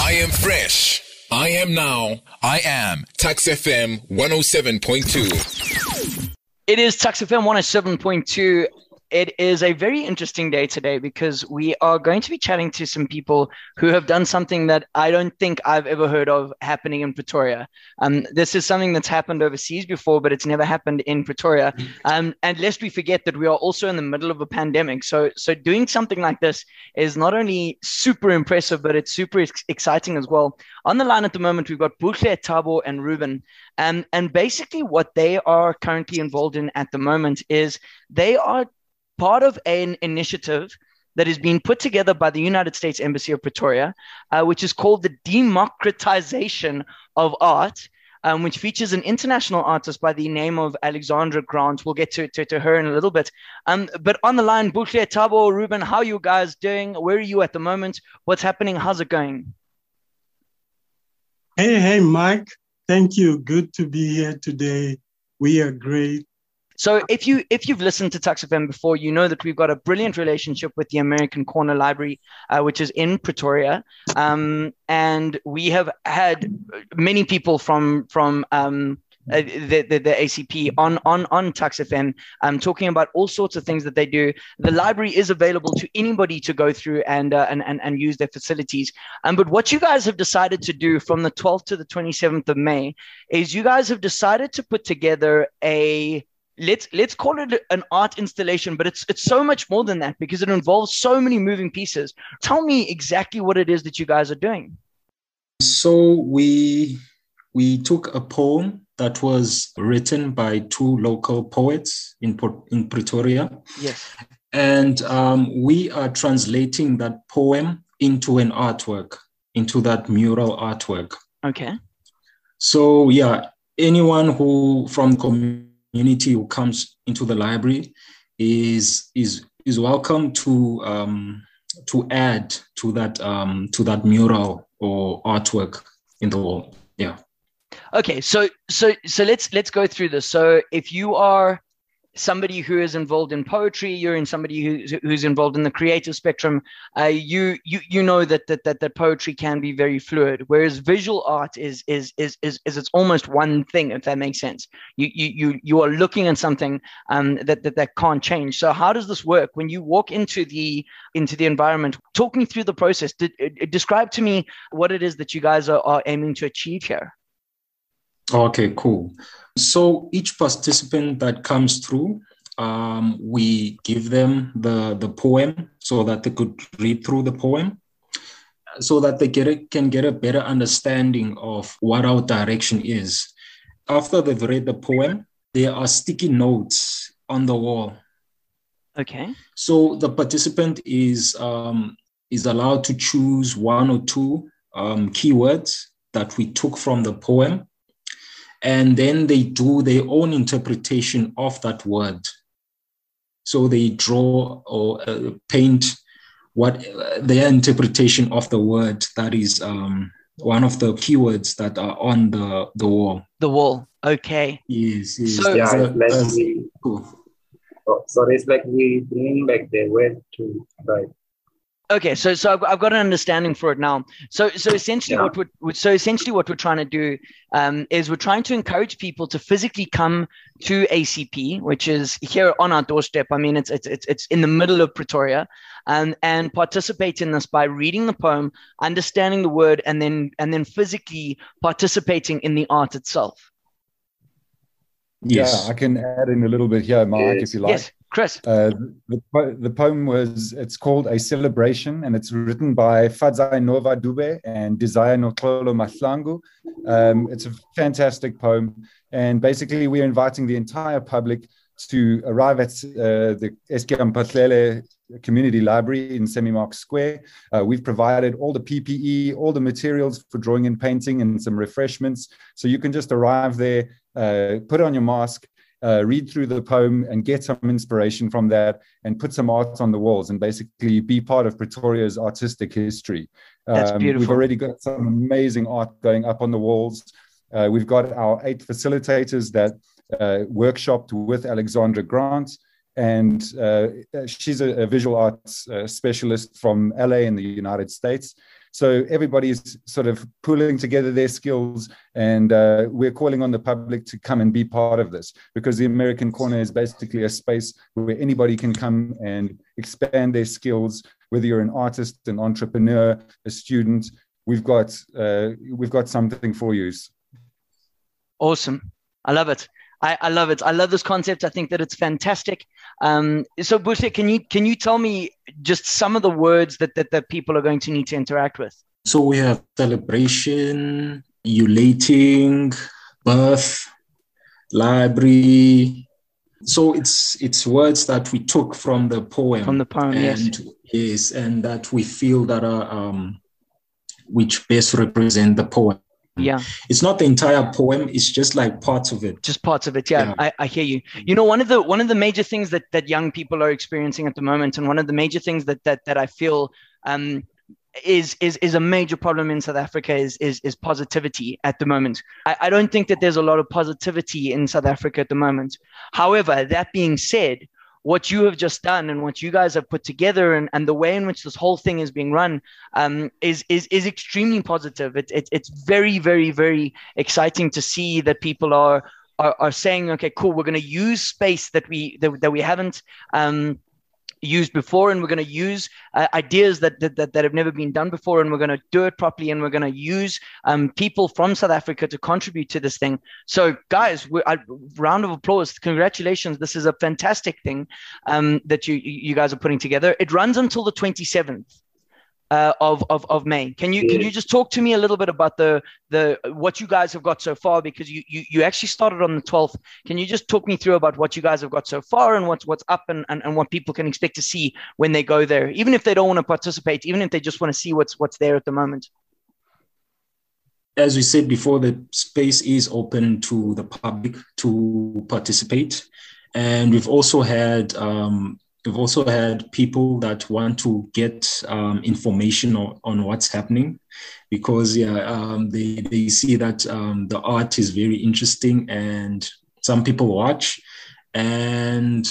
I am fresh. I am now. I am Tax FM 107.2. It is Tax FM 107.2. It is a very interesting day today because we are going to be chatting to some people who have done something that I don't think I've ever heard of happening in Pretoria. This is something that's happened overseas before, but it's never happened in Pretoria. And lest we forget that we are also in the middle of a pandemic. So doing something like this is not only super impressive, but it's super exciting as well. On the line at the moment, we've got Buhle, Thabo, and Ruben. And basically what they are currently involved in at the moment is they are part of an initiative that is being put together by the United States Embassy of Pretoria, which is called the Democratization of Art, which features an international artist by the name of Alexandra Grant. We'll get to her in a little bit. But on the line, Buhle, Thabo, Ruben, how are you guys doing? Where are you at the moment? What's happening? How's it going? Hey, Mike. Thank you. Good to be here today. We are great. So if you've listened to Tax FM before, you know that we've got a brilliant relationship with the American Corner Library, which is in Pretoria, and we have had many people from the ACP on Tax FM talking about all sorts of things that they do. The library is available to anybody to go through and use their facilities. But what you guys have decided to do from the 12th to the 27th of May is you guys have decided to put together a let's call it an art installation, but it's so much more than that because it involves so many moving pieces. Tell me exactly what it is that you guys are doing. So we took a poem that was written by two local poets in Pretoria. Yes. And we are translating that poem into an artwork, into that mural artwork. Okay. So yeah, anyone who from community who comes into the library is welcome to add to that mural or artwork in the wall. Yeah. Okay, so let's go through this. So if you are somebody who is involved in poetry, you're in somebody who's involved in the creative spectrum, you know that poetry can be very fluid, whereas visual art is it's almost one thing, if that makes sense. You are looking at something that can't change. So how does this work when you walk into the environment? Talk me through the process. Describe to me what it is that you guys are aiming to achieve here. Okay, cool. So each participant that comes through, we give them the poem so that they could read through the poem, so that they can get a better understanding of what our direction is. After they've read the poem, there are sticky notes on the wall. Okay. So the participant is allowed to choose one or two keywords that we took from the poem. And then they do their own interpretation of that word. So they draw or paint what their interpretation of the word that is one of the keywords that are on the wall. The wall. Okay. Yes. So, yeah, it's like cool. Sorry, it's like we bring back the word to right. Okay, so I've got an understanding for it now. So essentially, what we're trying to do is we're trying to encourage people to physically come to ACP, which is here on our doorstep. I mean, it's in the middle of Pretoria, and participate in this by reading the poem, understanding the word, and then physically participating in the art itself. Yes. Yeah, I can add in a little bit here, Mark, if you like. Yes, Chris. The poem it's called A Celebration, and it's written by Fadzai Nova Dube and Desire Noxolo Mahlangu. It's a fantastic poem, and basically we're inviting the entire public to arrive at the SK Mpahlele Community Library in Semi-Mark Square. We've provided all the PPE, all the materials for drawing and painting, and some refreshments. So you can just arrive there, put on your mask, read through the poem and get some inspiration from that, and put some art on the walls and basically be part of Pretoria's artistic history. That's beautiful. We've already got some amazing art going up on the walls. We've got our 8 facilitators that workshopped with Alexandra Grant, and she's a visual arts specialist from LA in the United States. So everybody is sort of pulling together their skills, and we're calling on the public to come and be part of this, because the American Corner is basically a space where anybody can come and expand their skills, whether you're an artist, an entrepreneur, a student. We've got something for you. Awesome. I love it. I love it. I love this concept. I think that it's fantastic. So Buhle, can you tell me just some of the words that people are going to need to interact with? So we have celebration, ulating, birth, library. So it's words that we took from the poem. From the poem, and, yes, and that we feel that are which best represent the poem. Yeah, it's not the entire poem, it's just like parts of it. Just parts of it. Yeah. I hear you. You know, one of the major things that young people are experiencing at the moment, and one of the major things that I feel is a major problem in South Africa is positivity at the moment. I don't think that there's a lot of positivity in South Africa at the moment. However, that being said, what you have just done and what you guys have put together and the way in which this whole thing is being run is extremely positive. It's very, very, very exciting to see that people are saying, okay, cool, we're going to use space that we haven't used before, and we're going to use ideas that have never been done before, and we're going to do it properly, and we're going to use people from South Africa to contribute to this thing. So guys, round of applause. Congratulations. This is a fantastic thing that you guys are putting together. It runs until the 27th of May. Can you just talk to me a little bit about the what you guys have got so far, because you actually started on the 12th. Can you just talk me through about what you guys have got so far and what's up and what people can expect to see when they go there, even if they don't want to participate, even if they just want to see what's there at the moment? As we said before, the space is open to the public to participate, and we've also had people that want to get information on what's happening, because they see that the art is very interesting and some people watch. And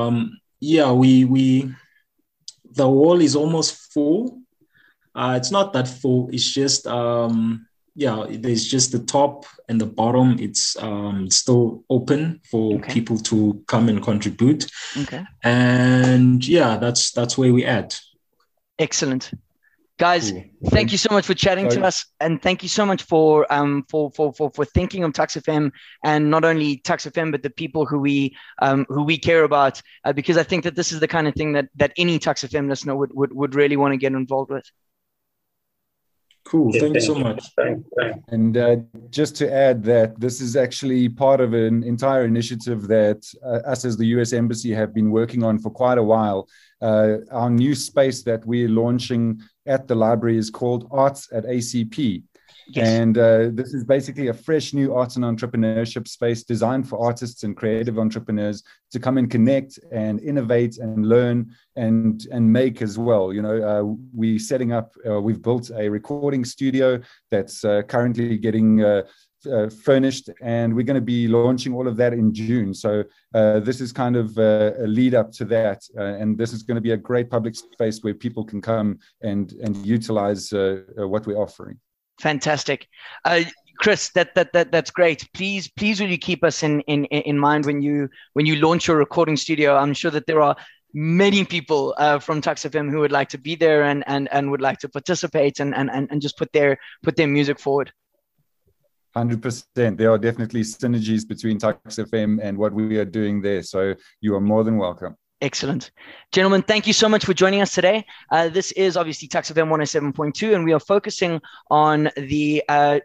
the wall is almost full. It's not that full. It's just there's just the top and the bottom. It's still open for people to come and contribute. Okay. And that's where we at. Excellent. Guys, thank you so much for chatting to us, and thank you so much for thinking of Tuks FM, and not only Tuks FM, but the people who we care about, because I think that this is the kind of thing that any Tuks FM listener would really want to get involved with. Cool. Thank you so much. And just to add that this is actually part of an entire initiative that us as the US Embassy have been working on for quite a while. Our new space that we're launching at the library is called Arts at ACP. Yes. And this is basically a fresh new arts and entrepreneurship space designed for artists and creative entrepreneurs to come and connect and innovate and learn and make as well. You know, we're setting up, we've built a recording studio that's currently getting furnished, and we're going to be launching all of that in June. So this is kind of a lead up to that, and this is going to be a great public space where people can come and utilize what we're offering. Fantastic. Chris, that's great. Please will you keep us in mind when you launch your recording studio? I'm sure that there are many people from Tuks FM who would like to be there and would like to participate and just put their music forward. 100%. There are definitely synergies between Tuks FM and what we are doing there. So you are more than welcome. Excellent. Gentlemen, thank you so much for joining us today. This is obviously Tuks FM 107.2, and we are focusing on I'm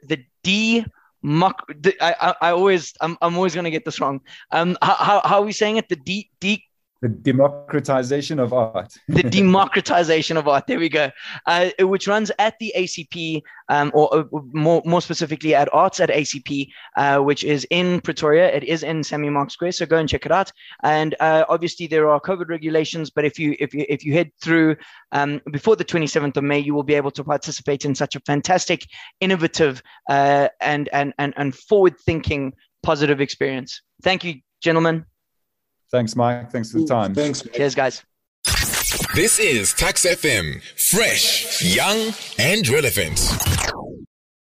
always going to get this wrong. How are we saying it? The democratization of art. The democratization of art. There we go. Which runs at the ACP, or more specifically at Arts at ACP, which is in Pretoria. It is in Sammy Mark Square. So go and check it out. And obviously there are COVID regulations, but if you head through before the 27th of May, you will be able to participate in such a fantastic, innovative, and forward-thinking, positive experience. Thank you, gentlemen. Thanks, Mike. Thanks for the time. Thanks. Cheers, guys. This is Tax FM, fresh, young, and relevant.